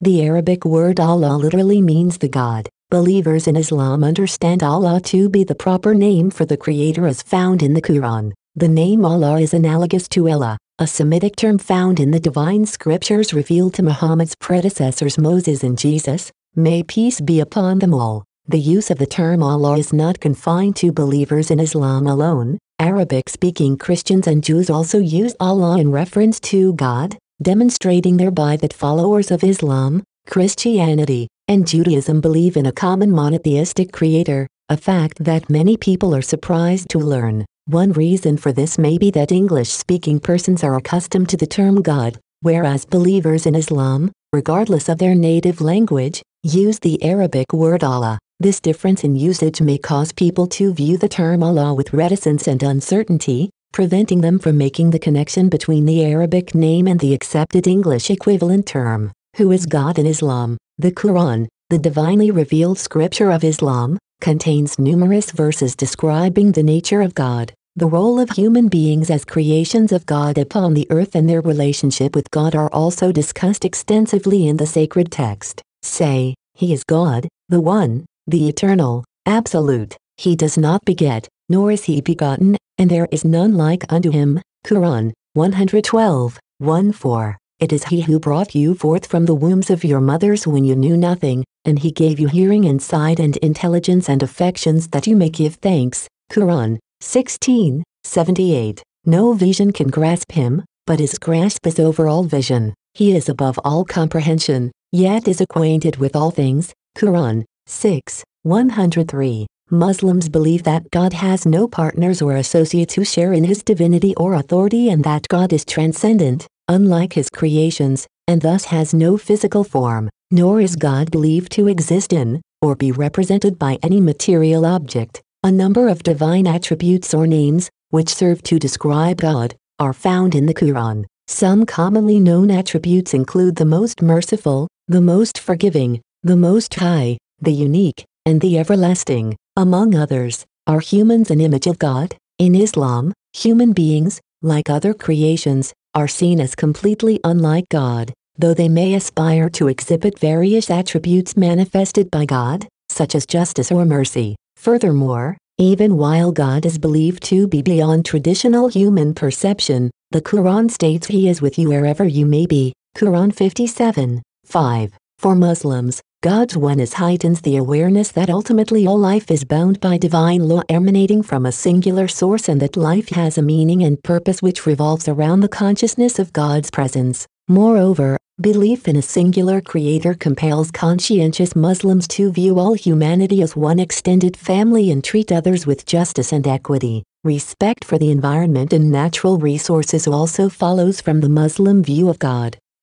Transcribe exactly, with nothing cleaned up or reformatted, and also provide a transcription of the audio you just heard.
The Arabic word Allah literally means the God. Believers in Islam understand Allah to be the proper name for the Creator as found in the Quran. The name Allah is analogous to Allah, a Semitic term found in the divine scriptures revealed to Muhammad's predecessors Moses and Jesus, may peace be upon them all. The use of the term Allah is not confined to believers in Islam alone. Arabic-speaking Christians and Jews also use Allah in reference to God, demonstrating thereby that followers of Islam, Christianity, and Judaism believe in a common monotheistic creator, a fact that many people are surprised to learn. One reason for this may be that English-speaking persons are accustomed to the term God, whereas believers in Islam, regardless of their native language, use the Arabic word Allah. This difference in usage may cause people to view the term Allah with reticence and uncertainty, preventing them from making the connection between the Arabic name and the accepted English equivalent term. Who is God in Islam? The Quran, the divinely revealed scripture of Islam, contains numerous verses describing the nature of God, the role of human beings as creations of God upon the earth, and their relationship with God are also discussed extensively in the sacred text. Say, He is God, the One, the Eternal, Absolute. He does not beget, nor is He begotten, and there is none like unto Him. Quran, one twelve, one four. It is He who brought you forth from the wombs of your mothers when you knew nothing, and He gave you hearing and sight and intelligence and affections that you may give thanks. Quran, sixteen, seventy-eight. No vision can grasp Him, but His grasp is over all vision. He is above all comprehension, yet is acquainted with all things. Quran, six, one hundred three. Muslims believe that God has no partners or associates who share in His divinity or authority, and that God is transcendent, unlike His creations, and thus has no physical form, nor is God believed to exist in, or be represented by any material object. A number of divine attributes or names, which serve to describe God, are found in the Quran. Some commonly known attributes include the most merciful, the most forgiving, the most high, the unique, and the everlasting. Among others, are humans an image of God? In Islam, human beings, like other creations, are seen as completely unlike God, though they may aspire to exhibit various attributes manifested by God, such as justice or mercy. Furthermore, even while God is believed to be beyond traditional human perception, the Quran states He is with you wherever you may be. Quran fifty-seven, five. For Muslims, God's oneness heightens the awareness that ultimately all life is bound by divine law emanating from a singular source, and that life has a meaning and purpose which revolves around the consciousness of God's presence. Moreover, belief in a singular creator compels conscientious Muslims to view all humanity as one extended family and treat others with justice and equity. Respect for the environment and natural resources also follows from the Muslim view of God.